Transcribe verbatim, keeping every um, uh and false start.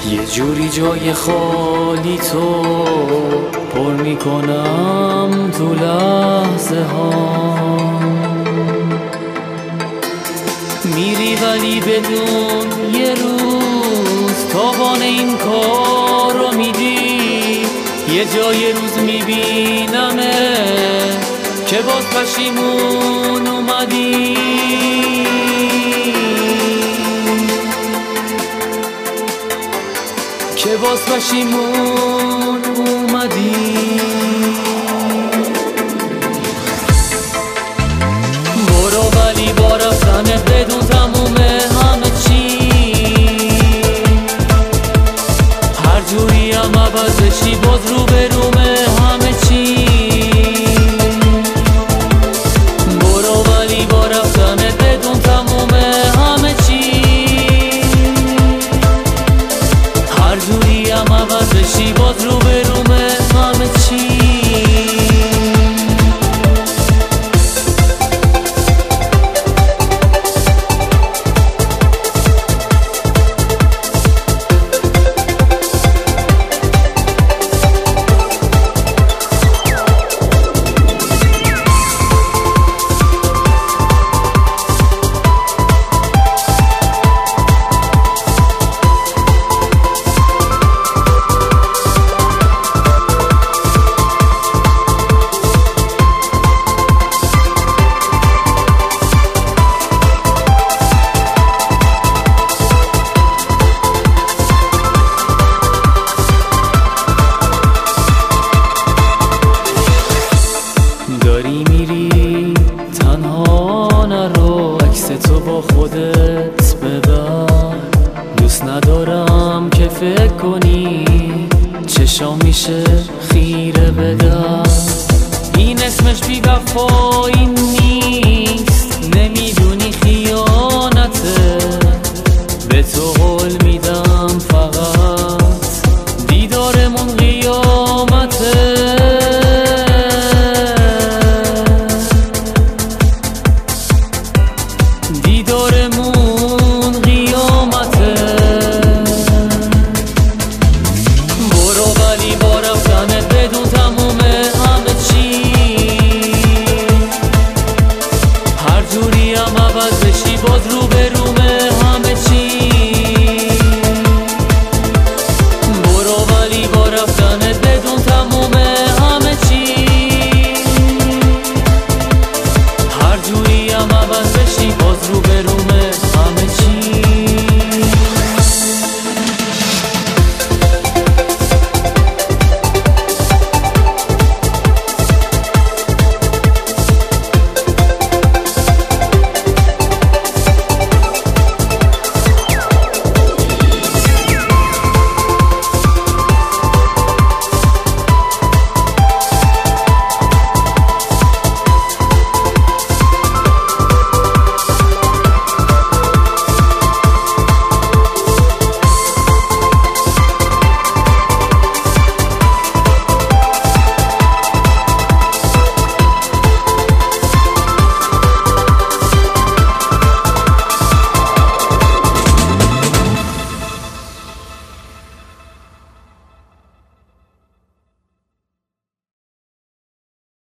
یه جوری جای خالی تو پر میکنم تو لحظه ها، میری ولی بدون یه روز تاوان این کار رو میدی. یه جای روز میبینمه که باز پشیمون اومدی، که باز پشیمون اومدی. برو ولی با رفتنت بدون تموم همه چی، هر جوری هم عوضشی باز رو به رومه همه چی. برو ولی با رفتنت بدون تموم همه چی، هر جوری هم عوضشی باز رو به رومه همه چی. داری میری تنها نرو، عکس تو با خودت ببر. دوست ندارم که فکر کنی چشام میشه خیره بدر. این اسمش بی وفایی نیست، نمیدونی خیانته. به تو قول